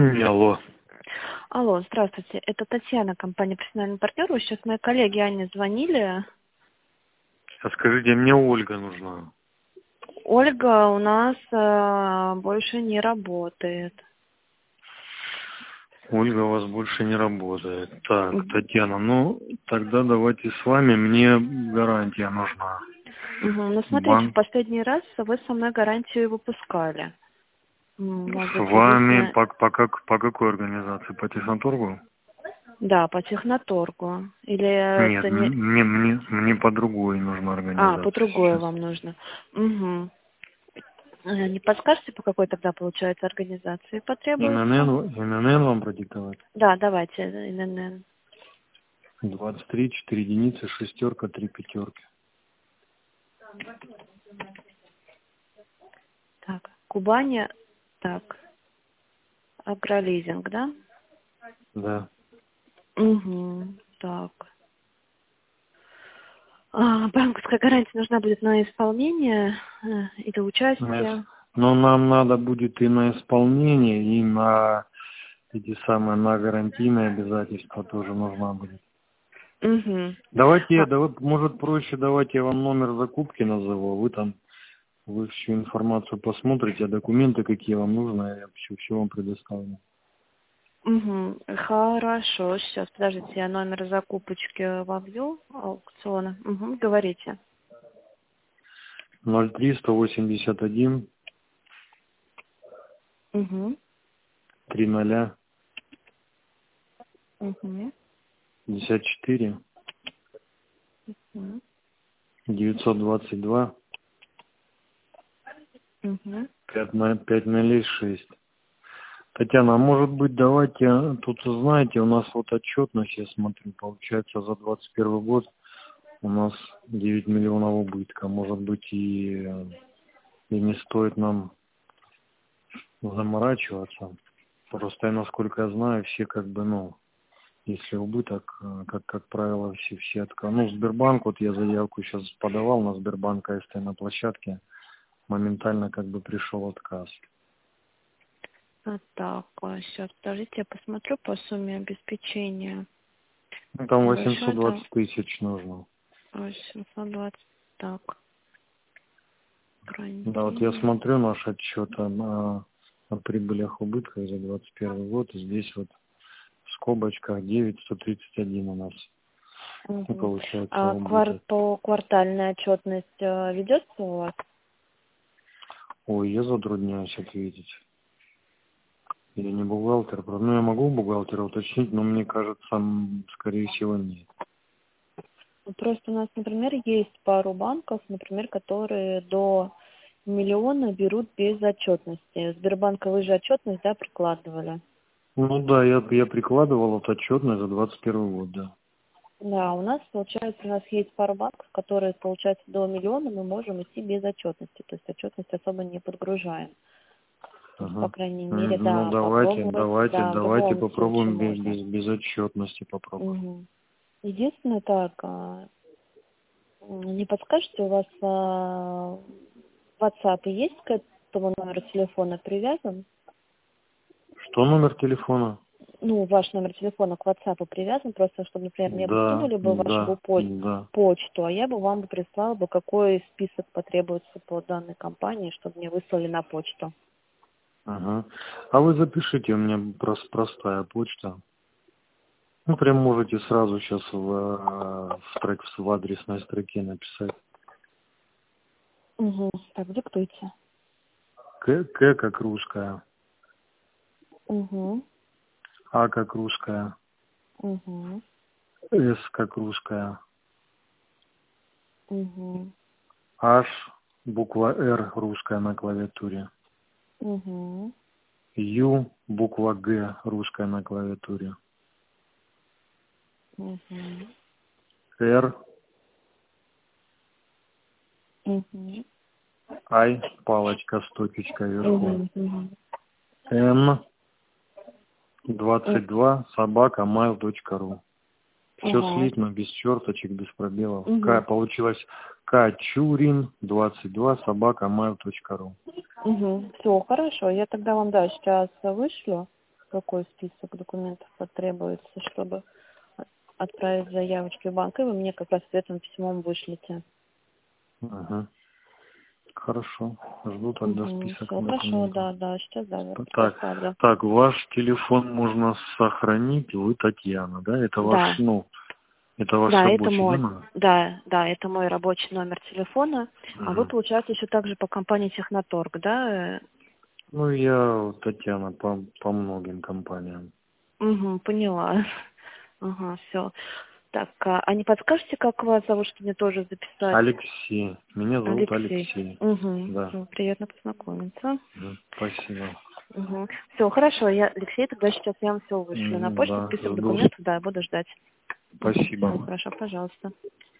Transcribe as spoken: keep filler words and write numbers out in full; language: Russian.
Алло. Алло, здравствуйте. Это Татьяна, компания «Профессиональный партнер». Вы сейчас моей коллеге Ане звонили. А скажите, мне Ольга нужна. Ольга у нас э, больше не работает. Ольга у вас больше не работает. Так, Мгм. Татьяна, ну тогда давайте с вами, мне гарантия нужна. Мгм. Ну, смотрите, в Банк последний раз вы со мной гарантию выпускали. М, с Может быть, вами единственное... по, по, как, по какой организации? По Техноторгу? Да, по техноторгу. Или Нет, это не... м- мне, мне, мне по другой нужна А, по организация другое сейчас. вам нужно. Угу. Не подскажете, по какой тогда, получается, организации потребуется? ИНН, ИНН вам продиктовать? Да, давайте, эн эн эн. двадцать три, четыре единицы, шестерка, три пятерки. Так, Кубани, так, агролизинг, да? Да. Угу, так. А, банковская гарантия нужна будет на исполнение э, или На ис- участие? Но нам надо будет и на исполнение, и на эти самые, на гарантийные обязательства тоже нужна будет. Угу. Давайте, А, давай, может проще, давайте я вам номер закупки назову, вы там, вы всю информацию посмотрите, а документы какие вам нужны, я все, все вам предоставлю. угу. Хорошо, сейчас, подождите, я номер закупочки вобью аукциона. Угу, говорите. ноль три сто восемьдесят один Угу, три ноля угу, пятьдесят четыре угу, девятьсот двадцать два угу. пять нолей шесть. Татьяна, а может быть давайте, а, тут знаете, у нас вот отчетность, я смотрю, получается за двадцать первый год у нас девять миллионов убытка. Может быть и, э, и не стоит нам заморачиваться. Просто я, насколько я знаю, все как бы, ну, если убыток, э, как, как правило, все, все отказ. Ну, Сбербанк, вот я заявку сейчас подавал на Сбербанк АСТ на площадке, моментально как бы пришел отказ. А, так, сейчас, подождите, я посмотрю по сумме обеспечения. Ну, там Небольшой, восемьсот да, двадцать тысяч нужно. восемьсот двадцать, так, Да, вот я гарантийный. смотрю наш отчет о, на- о прибылях убытках за двадцать первый год. И здесь вот в скобочках девять сто тридцать один у нас. И Мгм. получается А квар- убыток. по квартальная отчетность э, ведется у вас? Ой, я затрудняюсь ответить. Я не бухгалтер. правда. Ну, я могу у бухгалтера уточнить, но мне кажется, м, скорее всего, нет. Ну, просто у нас, например, есть пару банков, например, которые до миллиона берут без отчетности. Сбербанка вы же отчетность, да, прикладывали? Ну да, я, я прикладывал вот отчетность за двадцать первый год, да. Да, у нас, получается, у нас есть пару банков, которые, получается, до миллиона мы можем идти без отчетности. То есть отчетность особо не подгружаем. То есть, по Ага. крайней мере, М, Ну да, давайте, попробовать, давайте, да, в давайте любом случае попробуем без, можно. без, без отчетности попробуем. Мгм. Единственное, так, а, м, не подскажете, у вас а, WhatsApp есть к этому номеру телефона привязан? Что номер телефона? Ну, ваш номер телефона к WhatsApp привязан, просто чтобы, например, мне бы Да, скинули бы вашу бы да, по- да. почту, а я бы вам бы прислала бы, какой список потребуется по данной компании, чтобы мне выслали на почту. Ага. А вы запишите, у меня прос- простая почта. Ну, прям можете сразу сейчас в, э, в, строк- в адресной строке написать. Угу. Так, диктуйте. К, К как русская, Угу. А как русская, Угу. С как русская, Угу. H, буква Р русская на клавиатуре, Угу. Ю, буква Г русская на клавиатуре, Угу. Р, Угу. Ай, палочка с точечкой вверху, Угу. Угу. Н, двадцать два, собака, mail точка ру. Все Ага. слитно, без черточек, без пробелов. К, Угу. получилось Качурин, двадцать два, собака, mail точка ру. Угу. Все, хорошо. Я тогда вам, да, сейчас вышлю. какой список документов потребуется, чтобы от- отправить заявочки в банк, и вы мне как раз ответным письмом вышлите. Ага. Хорошо. Жду тогда Угу, список все хорошо, документов. да, да, сейчас да, я Так, отправлю. так, ваш телефон можно сохранить, вы Татьяна, да? Это ваш, Да, ну, это ваш да, это рабочий, да, мой, номер? да, да, это мой рабочий номер телефона, а вы, Мгм. получается, еще также по компании Техноторг, да? Ну, я Татьяна по, по многим компаниям. Угу, поняла. Ага, все. Так, а, а не подскажете, как вас зовут, чтобы мне тоже записать? Алексей. Меня зовут Алексей. Алексей. Угу, Да. все, приятно познакомиться. Мгм. Спасибо. Угу. Все, хорошо, я, Алексей, тогда сейчас я вам все вышлю на М, почту, Да, список жду. документов, да, я буду ждать. Угу, Спасибо. все, хорошо, пожалуйста.